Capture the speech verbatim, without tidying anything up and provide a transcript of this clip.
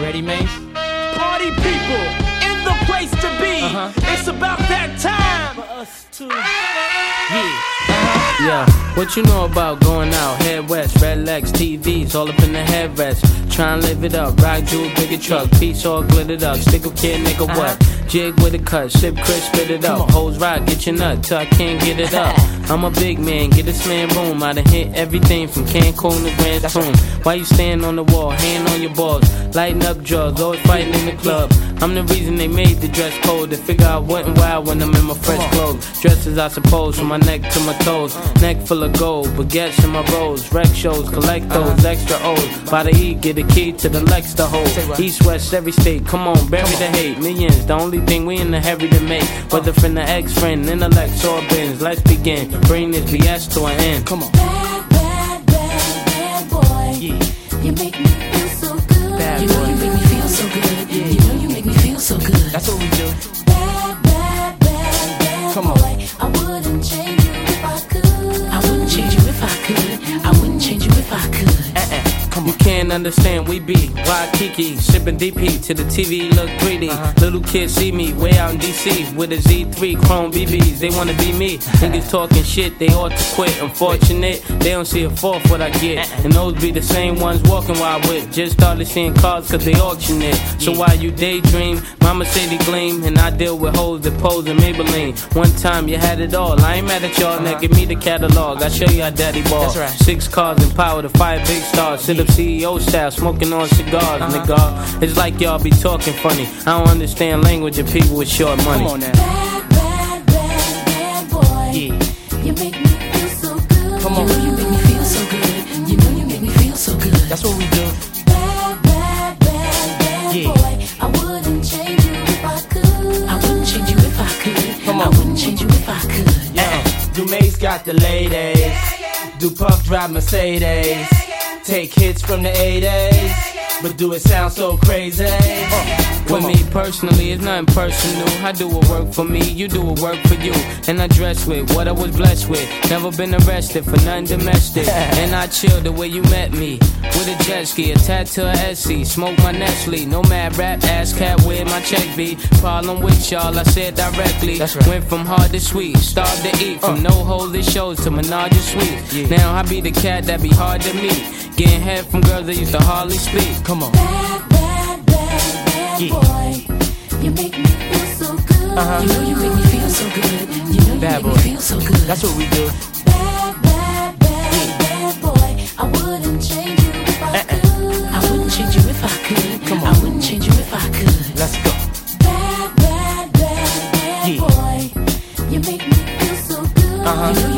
ready, man? Party people in the place to be. Uh-huh. It's about that time for us to. Yeah. Uh-huh. Yeah, what you know about going out? Head west, red legs, T Vs, all up in the headrest. Tryin' live it up, rock jewel, bigger truck, piece all glittered up. Stick a kid, nigga, what? Jig with a cut, sip crisp, spit it up. Hoes rock, get your nut till I can't get it up. I'm a big man, get this man room. I done hit everything from Cancun to Grand Tune. Why you stand on the wall, hand on your balls, lighting up drugs, always fighting in the club. I'm the reason they made the dress code. They figure out what and why when I'm in my fresh clothes. Dresses I suppose, from my neck to my toes. Neck full of gold, baguettes in my rolls. Rec shows, collect those extra O's. By the E, get a key to the Lex to hold. East, west, every state, come on, bury the hate. Millions, the only thing we in the hurry to make. Whether from the ex-friend, intellect, or bins. Let's begin, bring this B S to an end. Come on. Bad, bad, bad, bad boy. Yeah. You make me feel so good. Bad you know boy. you make me feel so good. Yeah. You know you make me feel so good. That's what we do. Bad, bad, bad, bad Come boy. on. I wouldn't change you if I could. I wouldn't change you if I could. I wouldn't change you if I could. Uh-uh. You can't understand, we be Waikiki, sipping D P to the T V look three D. Uh-huh. Little kids see me way out in D C with a Z three Chrome B Bs. They wanna be me. Niggas talking shit, they ought to quit. Unfortunate, they don't see a fourth what I get. Uh-uh. And those be the same ones walking while I with. Just started seeing cars cause they auction it. So while you daydream, mama say they gleam. And I deal with hoes that pose in Maybelline. One time you had it all, I ain't mad at y'all. Now give me the catalog, I show you how daddy ball. That's right. Six cars and power to five big stars. Sit up C E O style, smoking on cigars, uh-huh. Nigga. It's like y'all be talking funny. I don't understand language of people with short money. Come on now. Bad, bad, bad, bad boy. Yeah. You make me feel so good. Come on. You know you make me feel so good. You know you make me feel so good. That's what we do. Bad, bad, bad, bad Yeah. boy. I wouldn't change you if I could. I wouldn't change you if I could. Come on. I wouldn't change you if I could. Yeah. Dumae's got the ladies. Do Puff drive Mercedes. Take hits from the eighties, but do it sound so crazy? Uh, With me personally, it's nothing personal. I do what work for me, you do what work for you. And I dress with what I was blessed with. Never been arrested for nothing domestic. And I chill the way you met me, with a jet ski, a tattoo, a Etsy. Smoke my Nestle, no mad rap, ass cat where my check be. Problem with y'all, I said directly. That's right. Went from hard to sweet, starved to eat. From uh. no holy shows to menage a suite. Yeah. Now I be the cat that be hard to meet. Getting head from girls that used to hardly speak. Come on. Bad, bad, bad, bad Yeah. boy. You make me feel so good. Uh-huh. You know you make me feel so good. You know you Bad make boy. me feel so good. That's what we do. Bad, bad, bad, bad boy. I wouldn't change you if I Uh-uh. could. I wouldn't change you if I could. Come on. I wouldn't change you if I could. Let's go. Bad, bad, bad, bad Yeah. boy. You make me feel so good. Uh-huh. You know